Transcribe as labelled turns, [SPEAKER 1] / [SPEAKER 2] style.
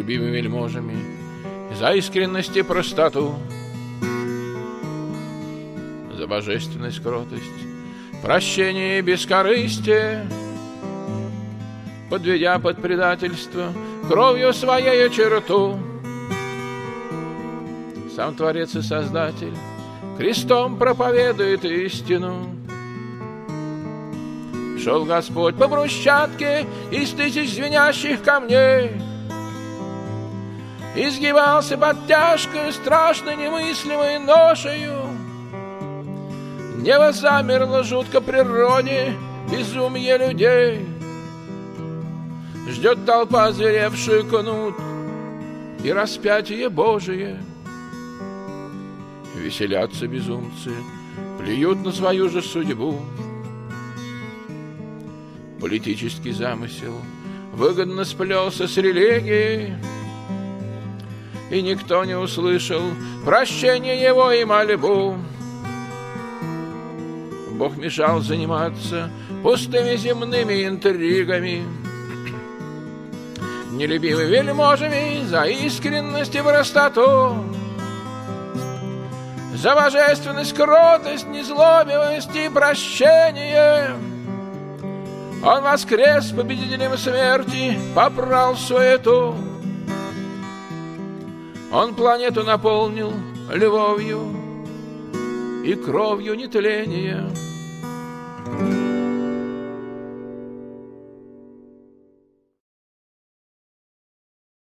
[SPEAKER 1] любимыми вельможами, за искренность и простоту, за божественность, кротость, прощение и бескорыстие, подведя под предательство кровью своей черту. Сам Творец и Создатель крестом проповедует истину. Шел Господь по брусчатке из тысяч звенящих камней, изгибался под тяжкой, страшной, немыслимой ношею. Небо замерло жутко природе, безумие людей. Ждет толпа, зверевшую кнут и распятие Божие. Веселятся безумцы, плюют на свою же судьбу. Политический замысел выгодно сплелся с религией, и никто не услышал прощения его и мольбу. Бог мешал заниматься пустыми земными интригами, нелюбимы вельможами за искренность и простоту, за божественность, кротость, незлобивость и прощение. Он воскрес победителем смерти, попрал суету. Он планету наполнил любовью и кровью нетления.